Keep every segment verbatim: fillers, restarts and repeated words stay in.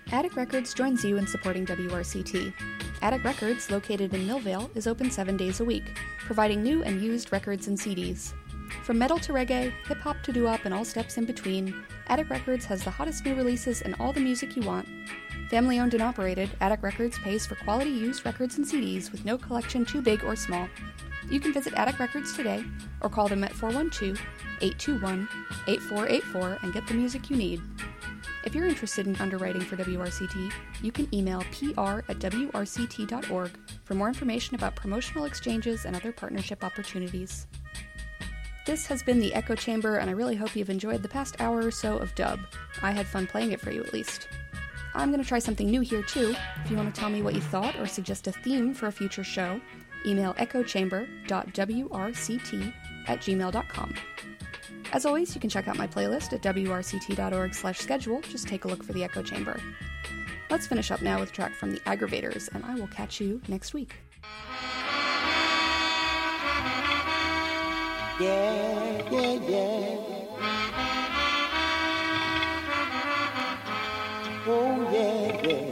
Attic Records joins you in supporting W R C T. Attic Records, located in Millvale, is open seven days a week, providing new and used records and C Ds. From metal to reggae, hip-hop to doo-wop and all steps in between, Attic Records has the hottest new releases and all the music you want. Family owned and operated, Attic Records pays for quality used records and C Ds with no collection too big or small. You can visit Attic Records today or call them at four one two, eight two one, eight four eight four and get the music you need. If you're interested in underwriting for W R C T, you can email p r at w r c t dot org for more information about promotional exchanges and other partnership opportunities. This has been the Echo Chamber, and I really hope you've enjoyed the past hour or so of dub. I had fun playing it for you, at least. I'm going to try something new here, too. If you want to tell me what you thought or suggest a theme for a future show, email echo chamber dot w r c t at gmail dot com. As always, you can check out my playlist at w r c t dot org slash schedule. Just take a look for the Echo Chamber. Let's finish up now with a track from the Aggravators, and I will catch you next week. Yeah, yeah, yeah. Oh, yeah, yeah.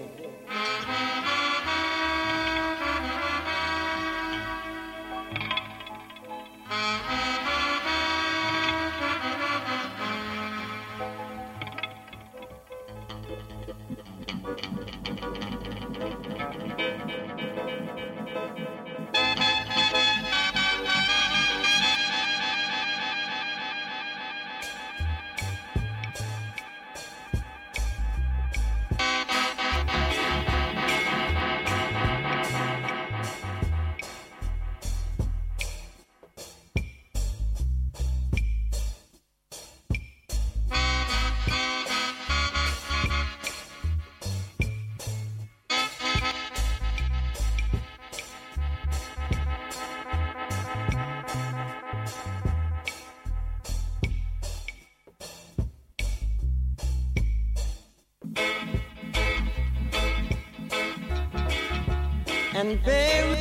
And very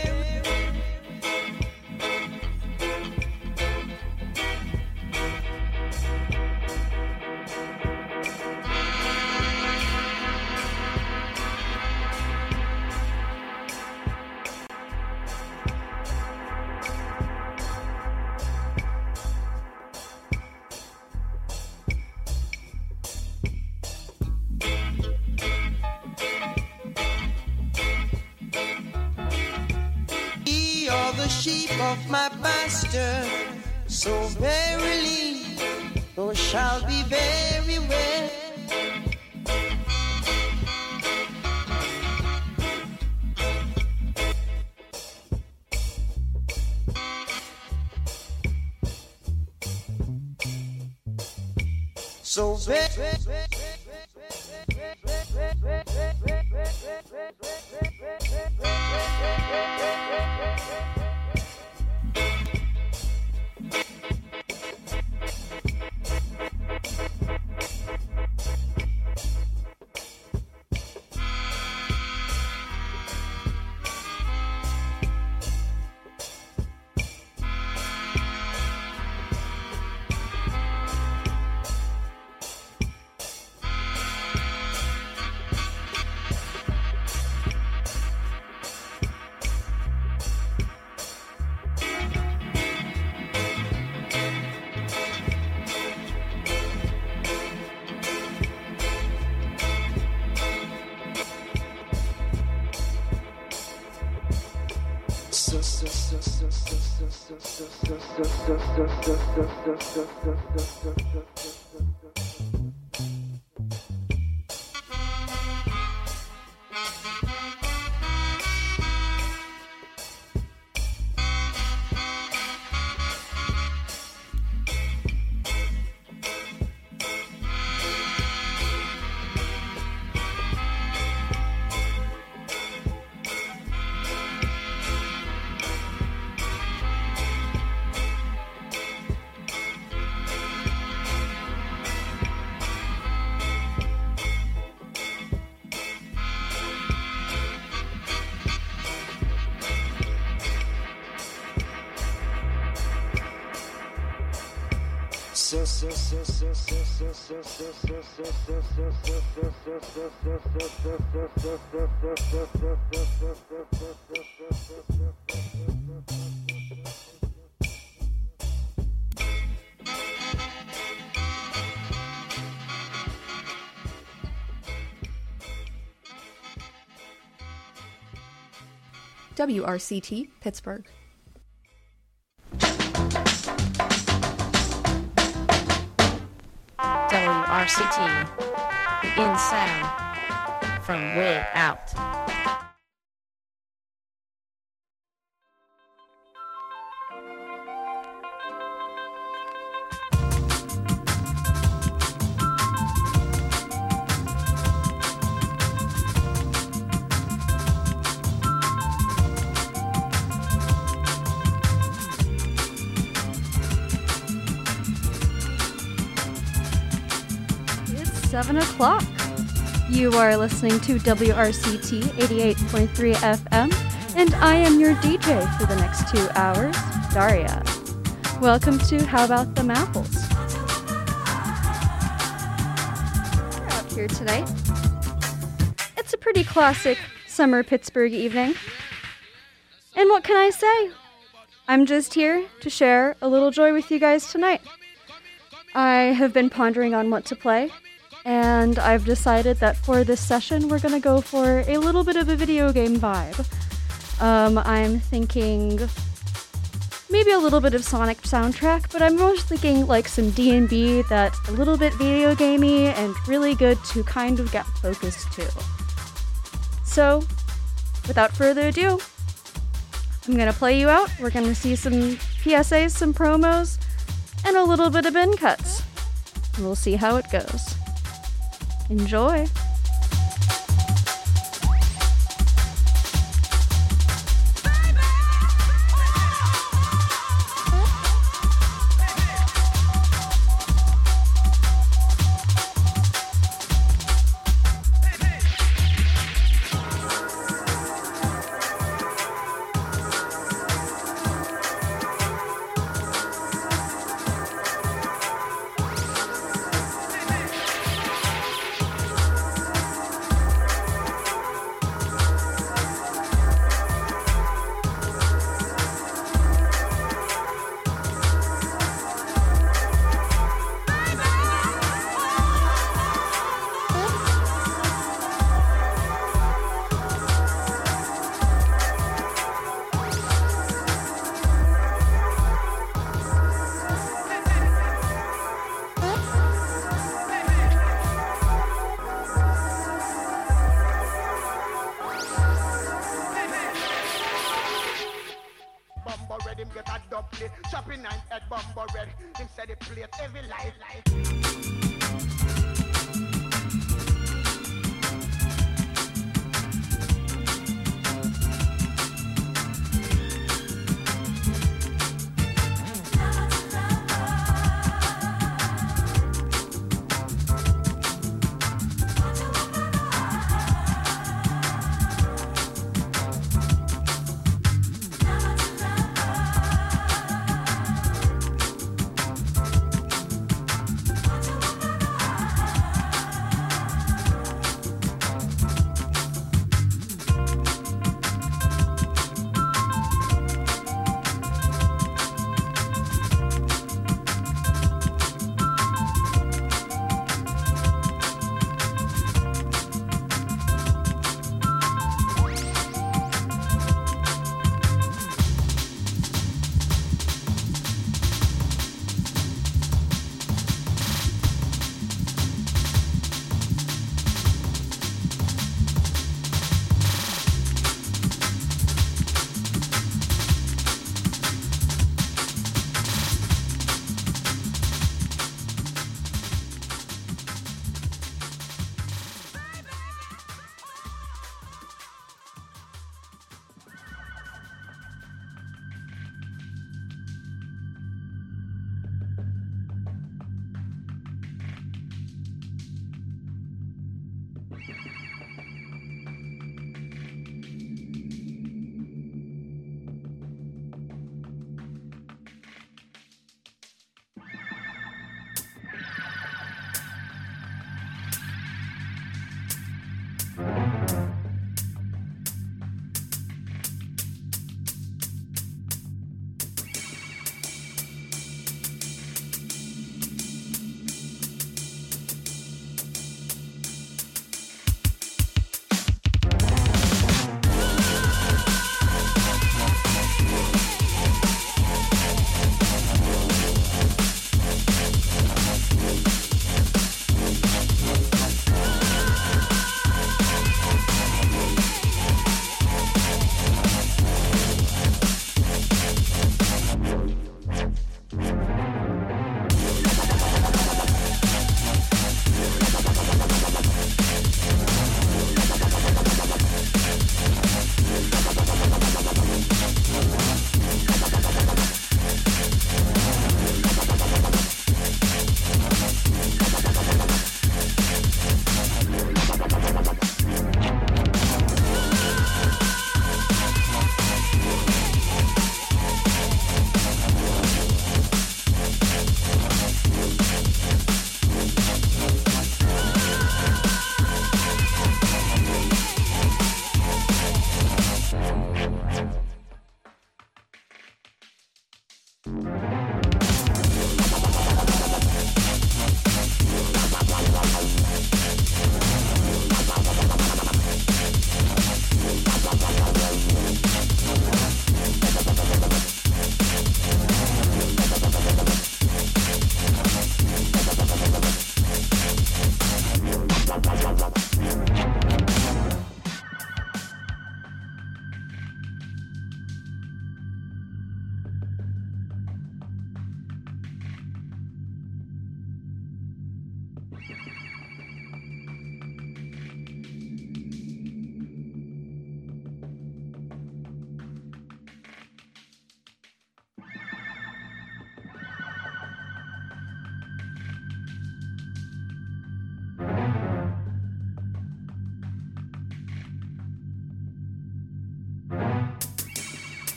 sheep of my pasture, so verily thou shalt be very well. So very W R C T, Pittsburgh. W R C T, in sound, from way out. seven o'clock. You are listening to W R C T eighty-eight point three F M, and I am your D J for the next two hours, Daria. Welcome to How About Them Apples? We're out here tonight. It's a pretty classic summer Pittsburgh evening. And what can I say? I'm just here to share a little joy with you guys tonight. I have been pondering on what to play, and I've decided that for this session, we're going to go for a little bit of a video game vibe. Um, I'm thinking maybe a little bit of Sonic soundtrack, but I'm most thinking like some D and B that's a little bit video gamey and really good to kind of get focused to. So, without further ado, I'm going to play you out. We're going to see some P S As, some promos, and a little bit of bin cuts. We'll see how it goes. Enjoy!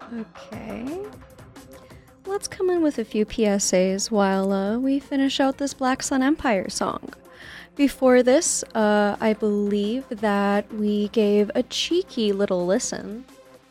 Okay. Let's come in with a few P S As while uh, we finish out this Black Sun Empire song. Before this, uh, I believe that we gave a cheeky little listen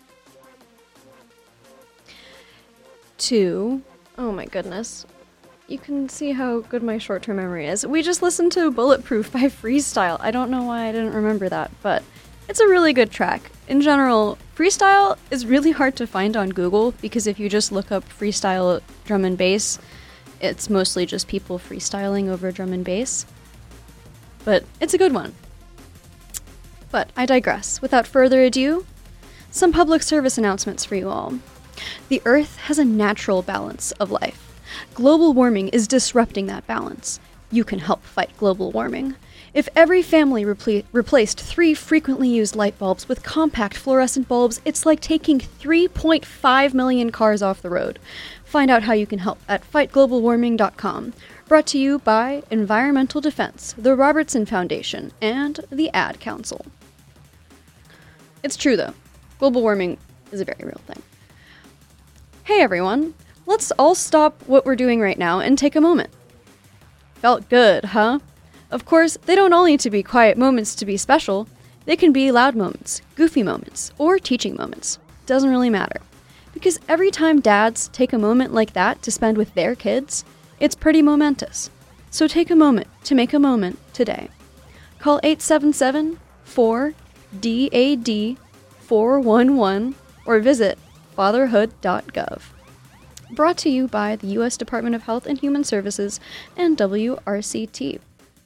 to... Oh my goodness. You can see how good my short-term memory is. We just listened to Bulletproof by Freestyle. I don't know why I didn't remember that, but it's a really good track. In general, freestyle is really hard to find on Google because if you just look up freestyle drum and bass, it's mostly just people freestyling over drum and bass. But it's a good one. But I digress. Without further ado, some public service announcements for you all. The Earth has a natural balance of life. Global warming is disrupting that balance. You can help fight global warming. If every family repl- replaced three frequently used light bulbs with compact fluorescent bulbs, it's like taking three point five million cars off the road. Find out how you can help at fight global warming dot com. Brought to you by Environmental Defense, the Robertson Foundation, and the Ad Council. It's true, though. Global warming is a very real thing. Hey, everyone. Let's all stop what we're doing right now and take a moment. Felt good, huh? Of course, they don't all need to be quiet moments to be special. They can be loud moments, goofy moments, or teaching moments. Doesn't really matter. Because every time dads take a moment like that to spend with their kids, it's pretty momentous. So take a moment to make a moment today. Call eight seven seven, four, D A D, four one one or visit fatherhood dot gov. Brought to you by the U S Department of Health and Human Services and W R C T.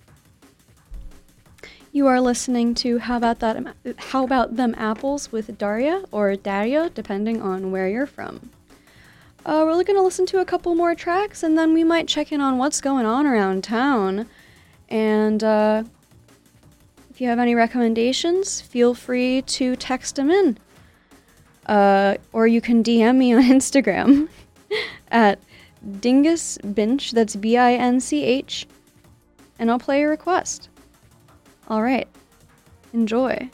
You are listening to How About That? How About Them Apples with Daria, or Daria, depending on where you're from. Uh, we're going to listen to a couple more tracks, and then we might check in on what's going on around town. And uh, if you have any recommendations, feel free to text them in. Uh, or you can D M me on Instagram at dingusbinch, that's B I N C H, and I'll play a request. All right, enjoy.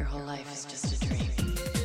Your whole life is just a dream.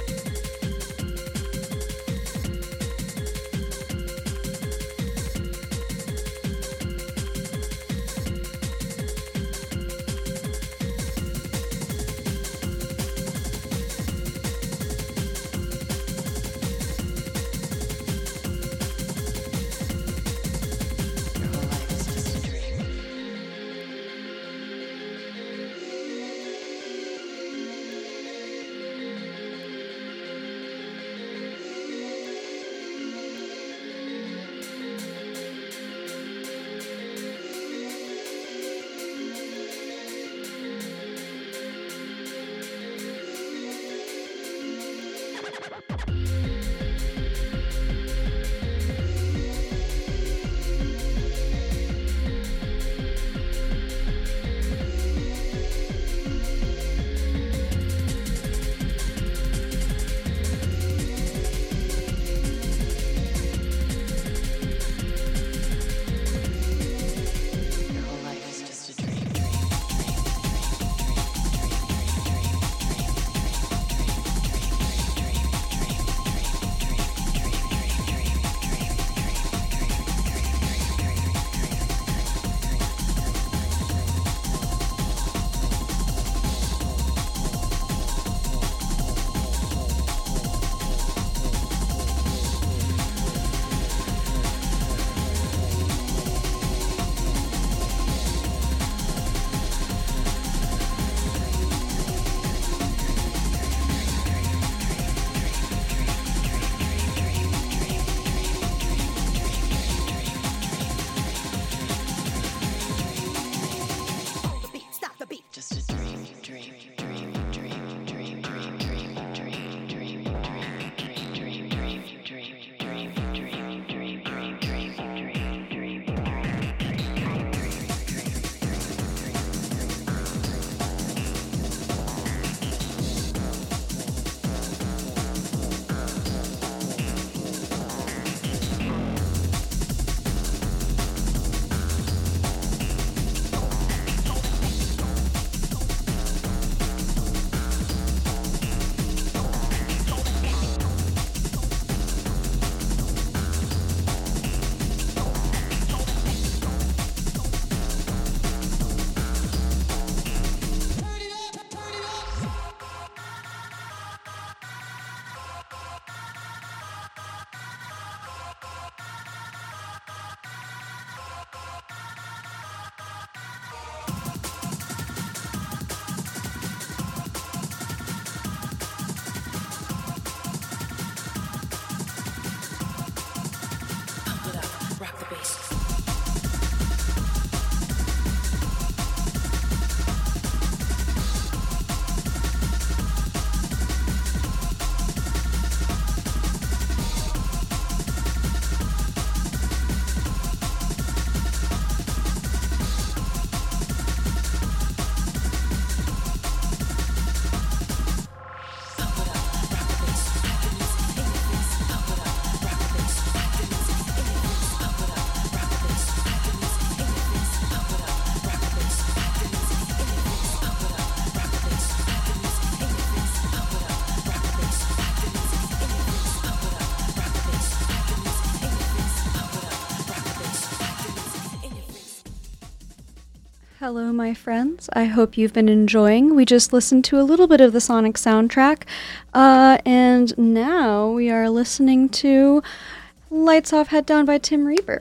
Hello, my friends. I hope you've been enjoying. We just listened to a little bit of the Sonic soundtrack, uh, and now we are listening to Lights Off, Head Down by Tim Reaper.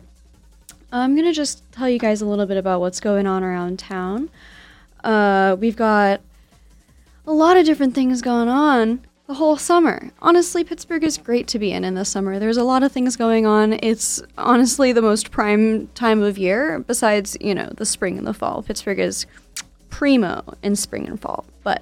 I'm going to just tell you guys a little bit about what's going on around town. Uh, we've got a lot of different things going on the whole summer. Honestly, Pittsburgh is great to be in in the summer. There's a lot of things going on. It's honestly the most prime time of year, besides, you know, the spring and the fall. Pittsburgh is primo in spring and fall. But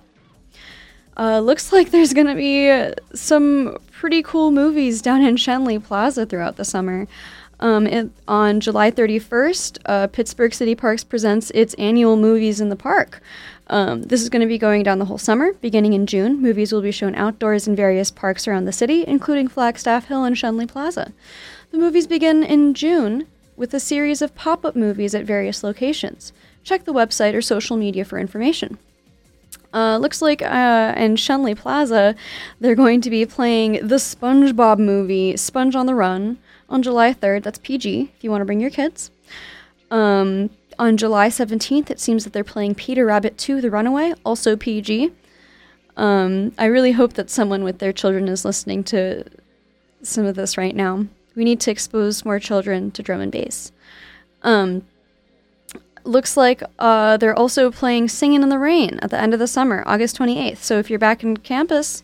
uh, looks like there's going to be some pretty cool movies down in Schenley Plaza throughout the summer. Um, it, on July thirty-first, uh, Pittsburgh City Parks presents its annual Movies in the Park. Um, this is going to be going down the whole summer. Beginning in June, movies will be shown outdoors in various parks around the city, including Flagstaff Hill and Schenley Plaza. The movies begin in June with a series of pop-up movies at various locations. Check the website or social media for information. Uh, looks like uh, in Shenley Plaza, they're going to be playing the SpongeBob movie, Sponge on the Run, on July third. That's P G, if you want to bring your kids. Um, on July seventeenth, it seems that they're playing Peter Rabbit two, The Runaway, also P G. Um, I really hope that someone with their children is listening to some of this right now. We need to expose more children to drum and bass. Um... Looks like uh, they're also playing Singin' in the Rain at the end of the summer, August twenty-eighth. So if you're back in campus,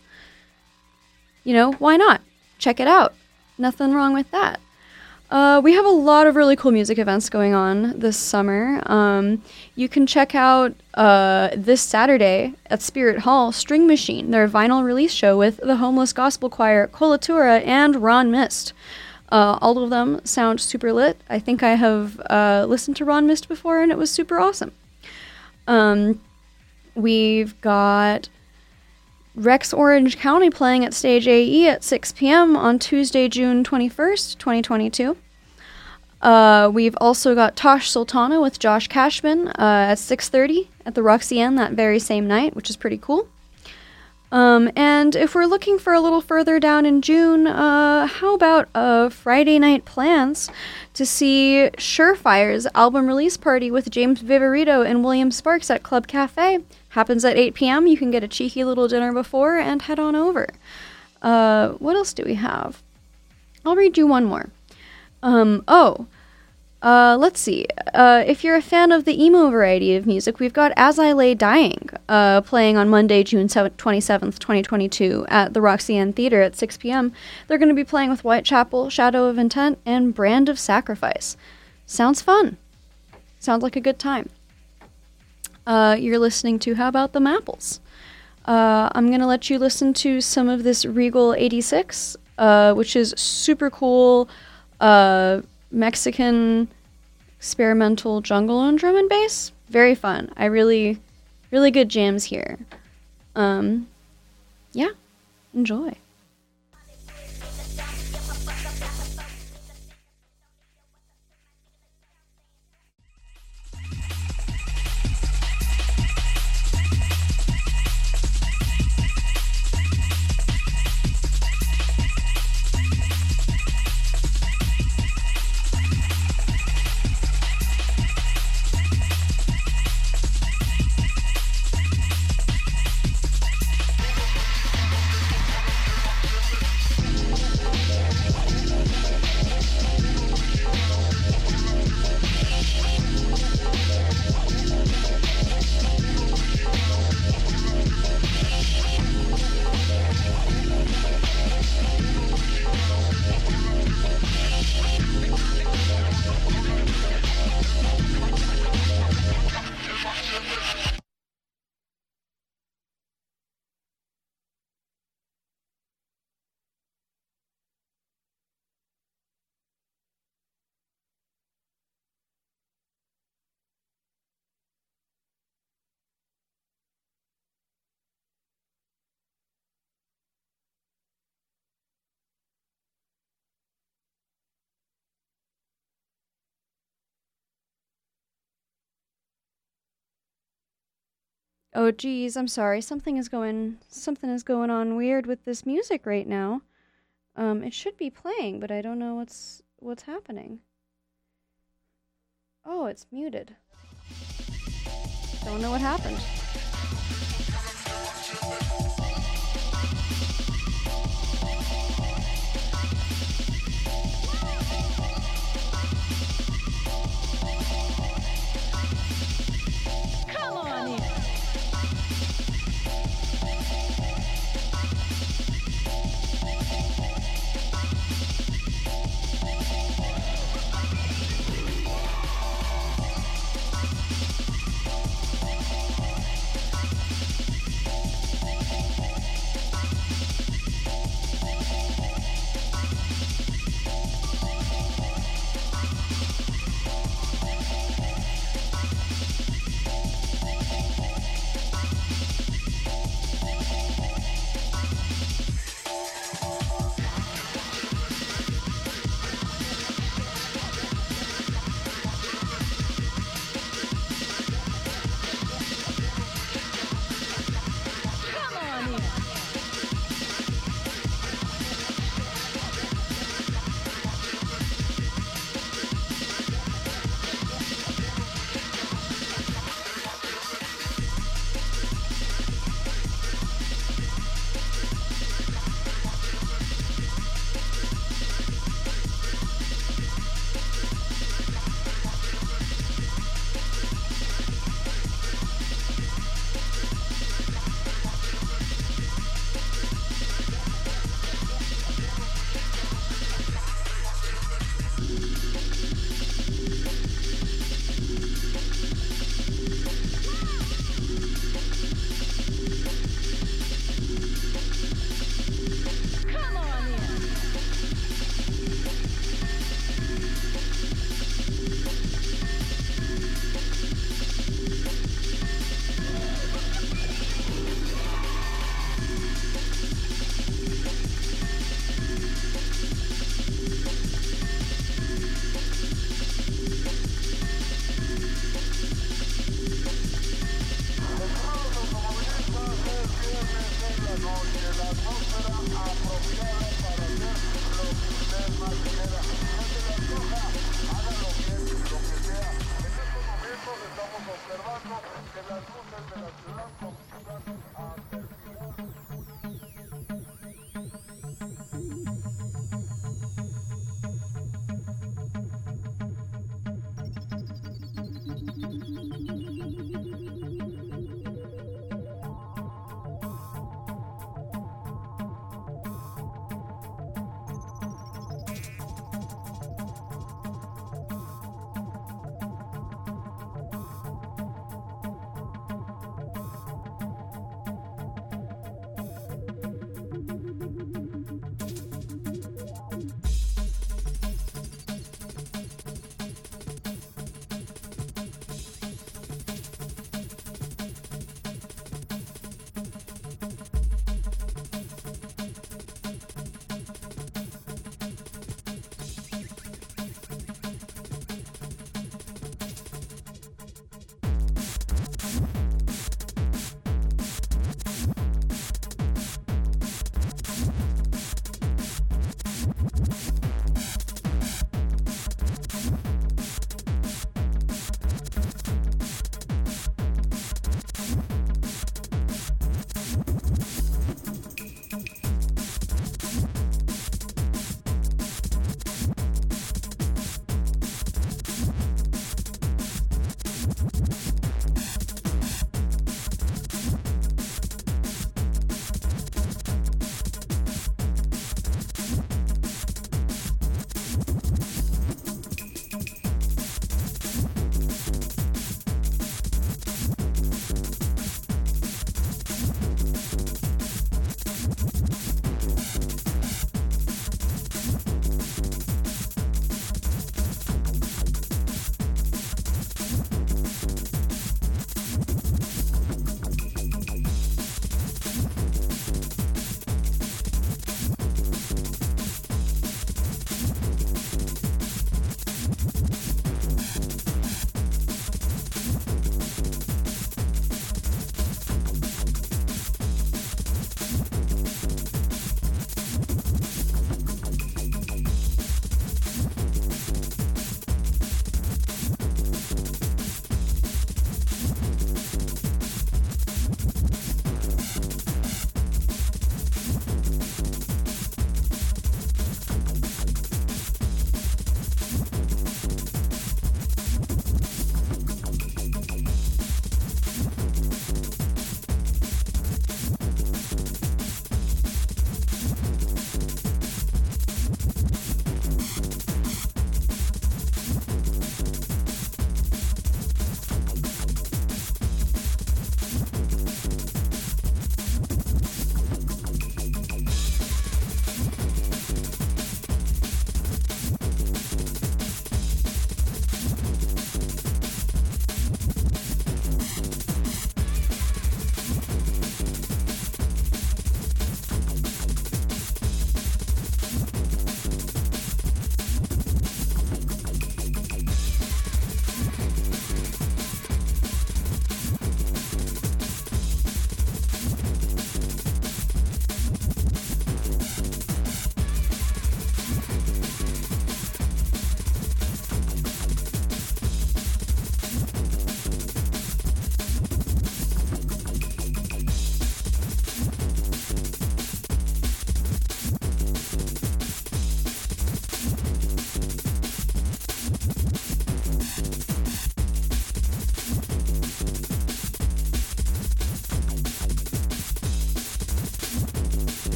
you know, why not? Check it out. Nothing wrong with that. Uh, we have a lot of really cool music events going on this summer. Um, you can check out uh, this Saturday at Spirit Hall, String Machine, their vinyl release show with the Homeless Gospel Choir, Colatura, and Ron Mist. Uh, all of them sound super lit. I think I have uh, listened to Ron Mist before, and it was super awesome. Um, we've got Rex Orange County playing at Stage A E at six p.m. on Tuesday, June twenty-first, twenty twenty-two. Uh, we've also got Tosh Sultana with Josh Cashman uh, at six thirty at the Roxy Inn that very same night, which is pretty cool. Um, and if we're looking for a little further down in June, uh, how about uh, Friday night plans to see Surefire's album release party with James Viverito and William Sparks at Club Cafe? Happens at eight p.m. You can get a cheeky little dinner before and head on over. Uh, what else do we have? I'll read you one more. Um, oh, Uh, let's see. Uh, if you're a fan of the emo variety of music, we've got As I Lay Dying uh, playing on Monday, June twenty-seventh, twenty twenty-two at the Roxy Inn Theater at six p.m. They're going to be playing with Whitechapel, Shadow of Intent, and Brand of Sacrifice. Sounds fun. Sounds like a good time. Uh, you're listening to How About Them Apples? Uh, I'm going to let you listen to some of this Regal eighty-six, uh, which is super cool, uh... Mexican experimental jungle and drum and bass. Very fun. I really, really good jams here. Um, yeah, enjoy. Oh geez, I'm sorry. Something is going something is going on weird with this music right now. Um, it should be playing, but I don't know what's what's happening. Oh, it's muted. Don't know what happened. Come on in.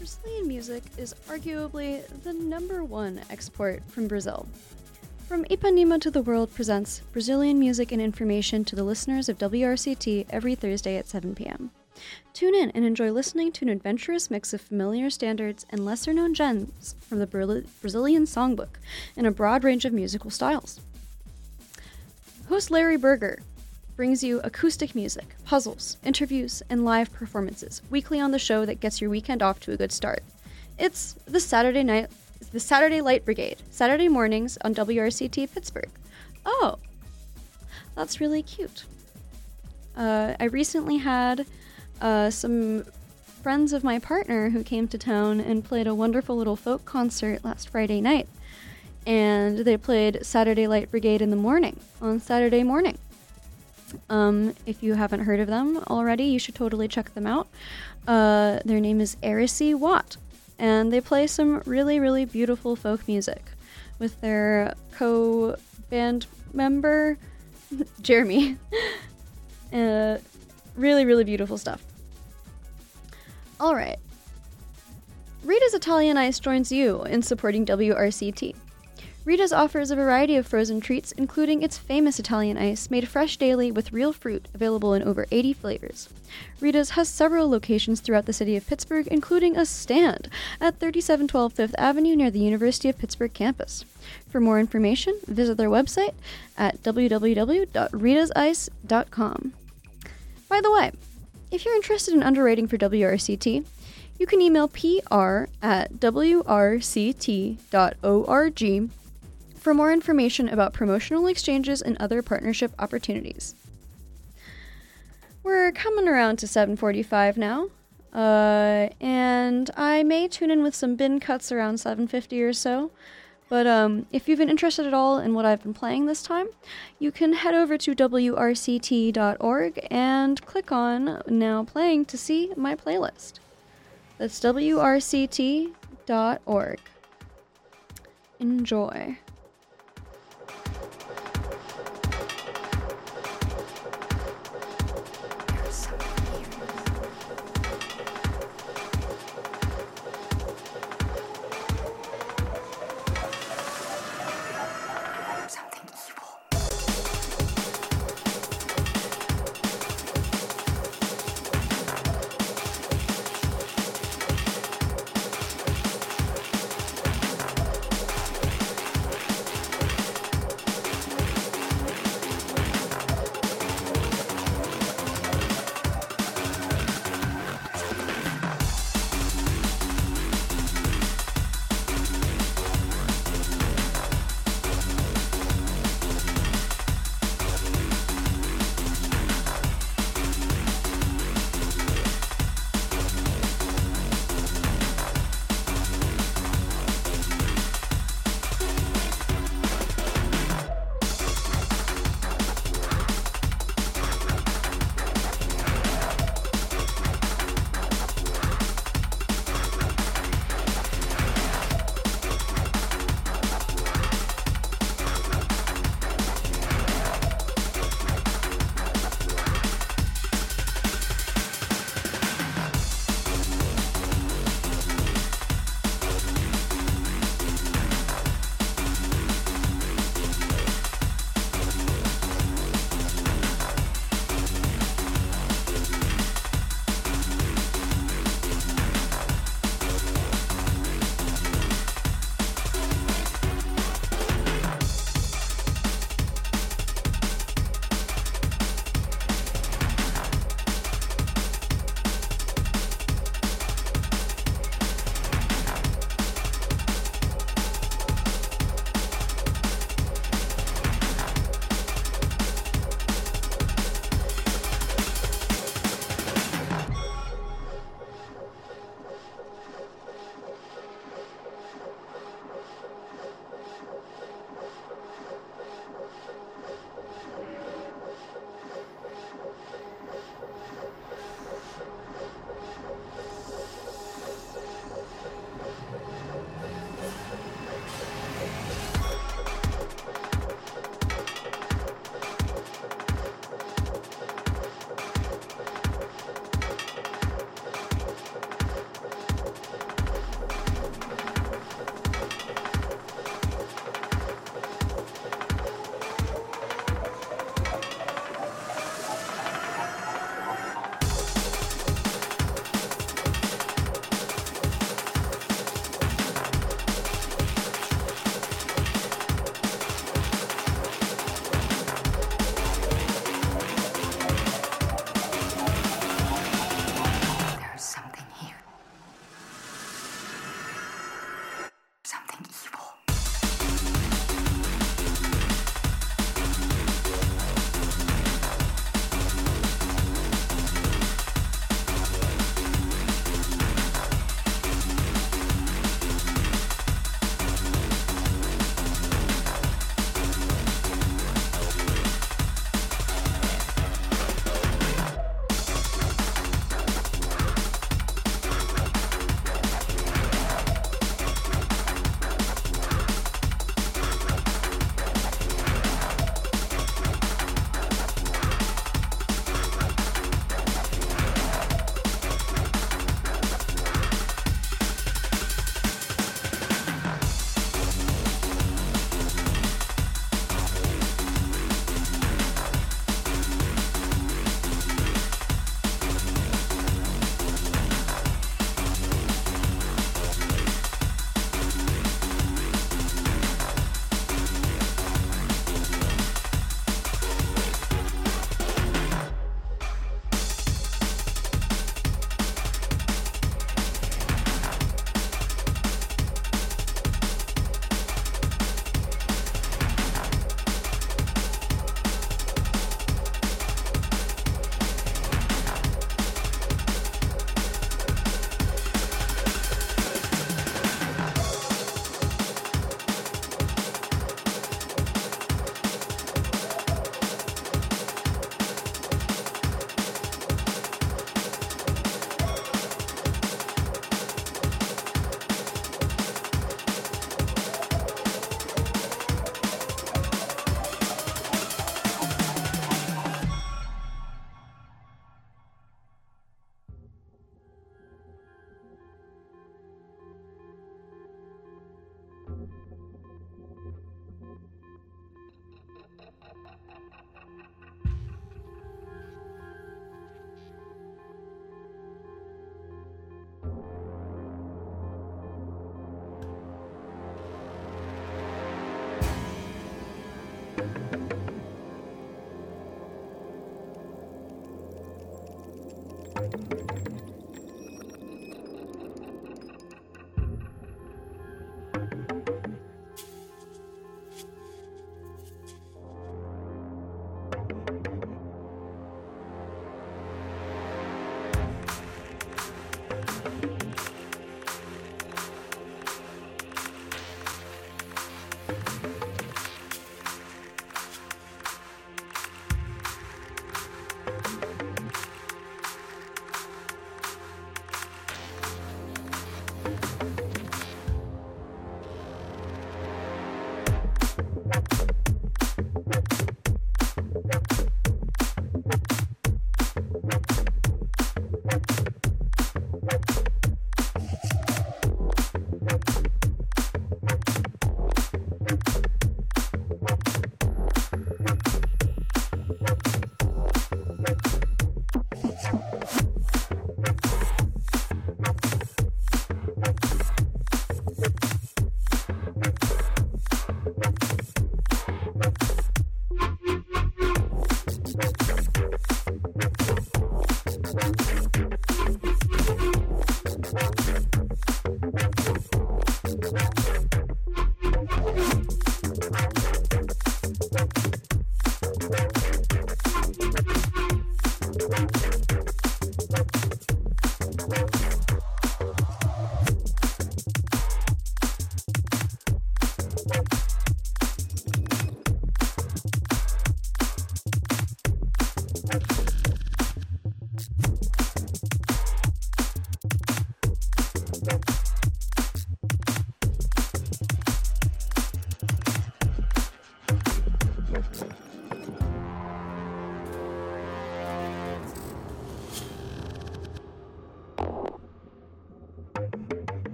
Brazilian music is arguably the number one export from Brazil. From Ipanema to the World presents Brazilian music and information to the listeners of W R C T every Thursday at seven p.m. Tune in and enjoy listening to an adventurous mix of familiar standards and lesser-known gems from the Bra- Brazilian songbook in a broad range of musical styles. Host Larry Berger brings you acoustic music, puzzles, interviews, and live performances weekly on the show that gets your weekend off to a good start. It's the Saturday night, the Saturday Light Brigade, Saturday mornings on W R C T Pittsburgh. Oh, that's really cute. Uh, I recently had uh, some friends of my partner who came to town and played a wonderful little folk concert last Friday night. And they played Saturday Light Brigade in the morning, on Saturday morning. Um, if you haven't heard of them already, you should totally check them out. Uh, their name is Erisy Watt, and they play some really, really beautiful folk music with their co-band member, Jeremy. uh, really, really beautiful stuff. All right. Rita's Italian Ice joins you in supporting W R C T. Rita's offers a variety of frozen treats, including its famous Italian ice, made fresh daily with real fruit, available in over eighty flavors. Rita's has several locations throughout the city of Pittsburgh, including a stand at thirty-seven twelve Fifth Avenue near the University of Pittsburgh campus. For more information, visit their website at w w w dot ritas ice dot com. By the way, if you're interested in underwriting for W R C T, you can email p r at w r c t dot org for more information about promotional exchanges and other partnership opportunities. We're coming around to seven forty-five now, uh, and I may tune in with some bin cuts around seven fifty or so, but um, if you've been interested at all in what I've been playing this time, you can head over to w r c t dot org and click on Now Playing to see my playlist. That's w r c t dot org. Enjoy.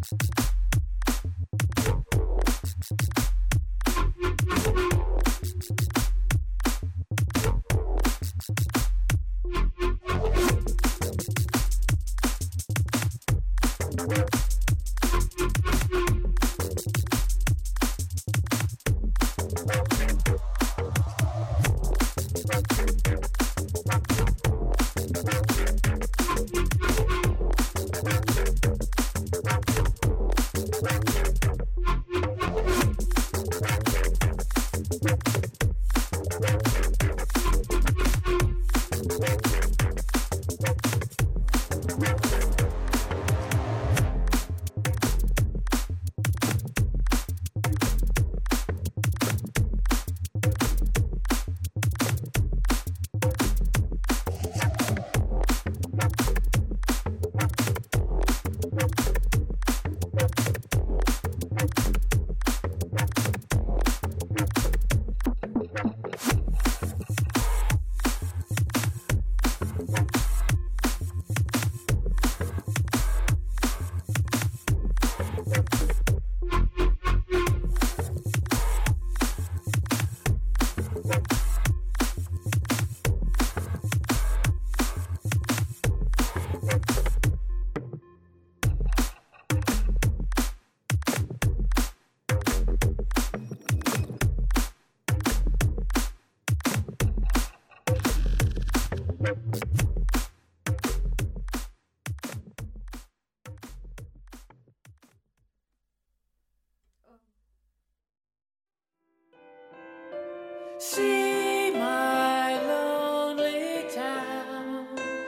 See my lonely town,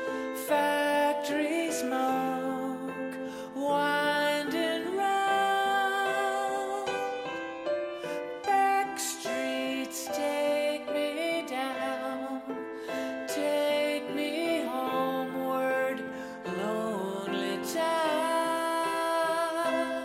factory smoke winding round, back streets take me down, take me homeward, lonely town.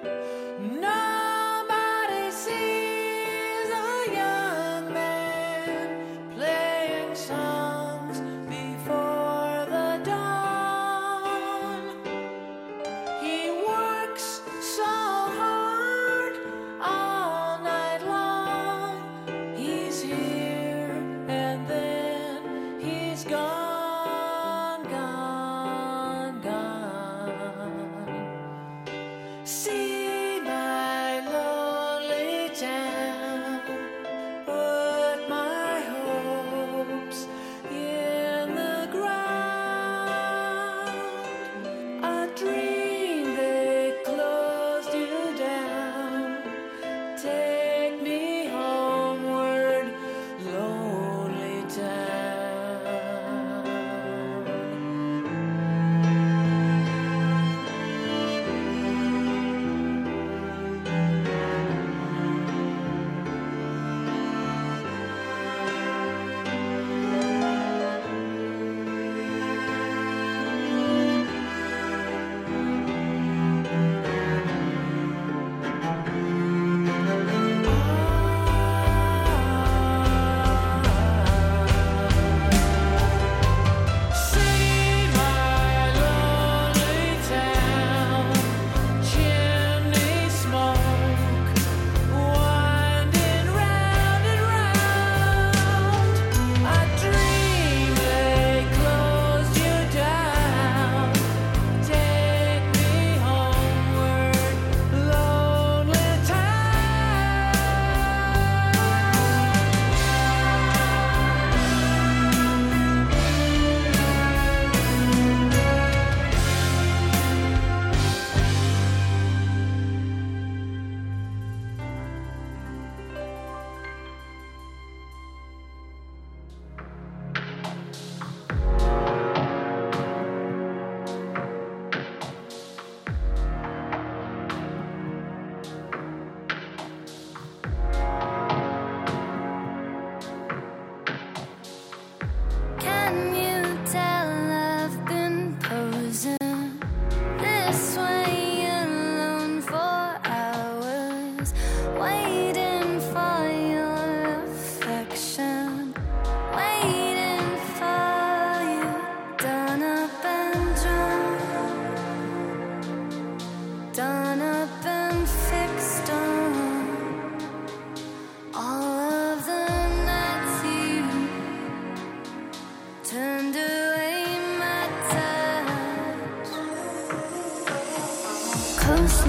Nobody sees a young man playing songs before the dawn. He works so hard all night long. He's here and then he's gone, gone, gone. See my lonely town, put my hopes in the ground. A dream they closed you down. Take me homeward, lonely town.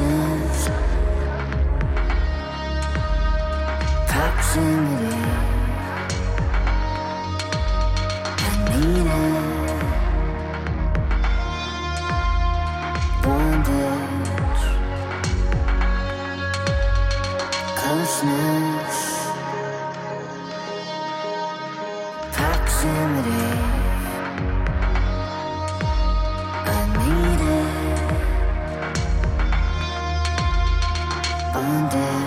closeness, proximity. I need it. Bondage, closeness, proximity. I need it. Bondage.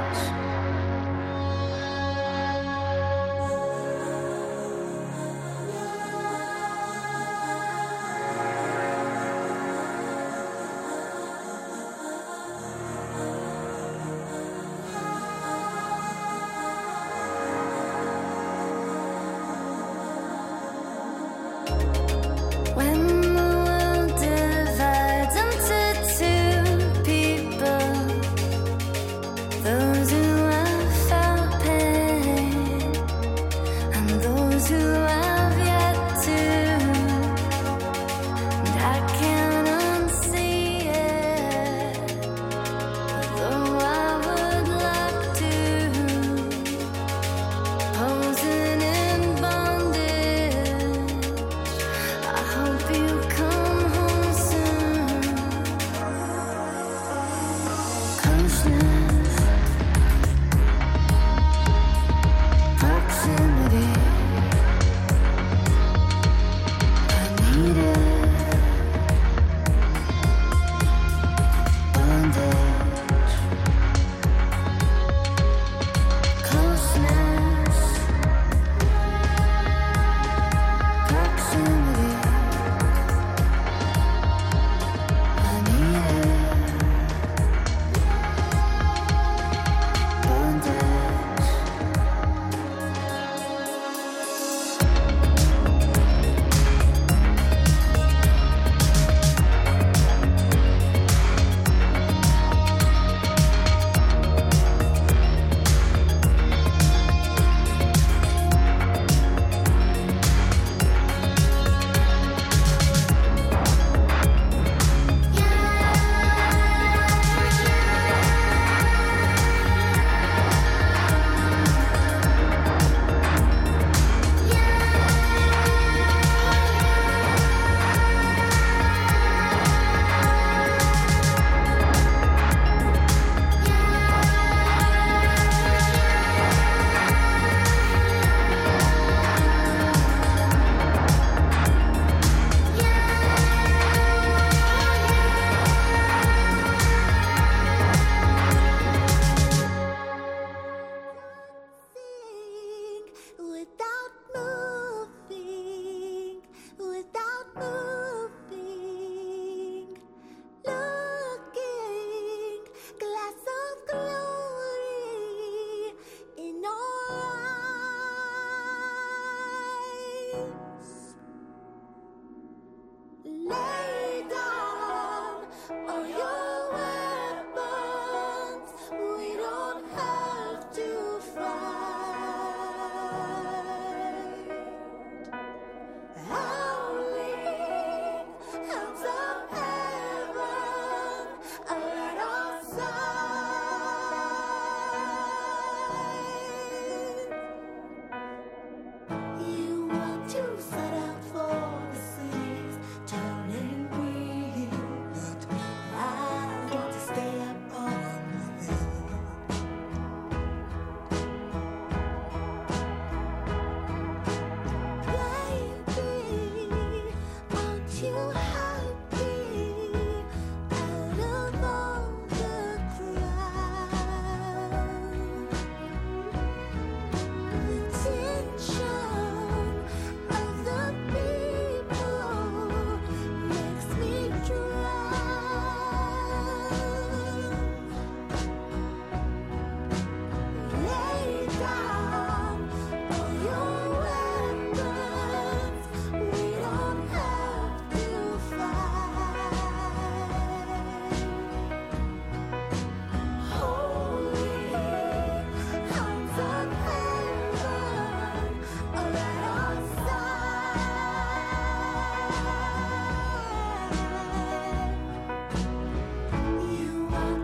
When the world divides into two people, the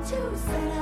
to set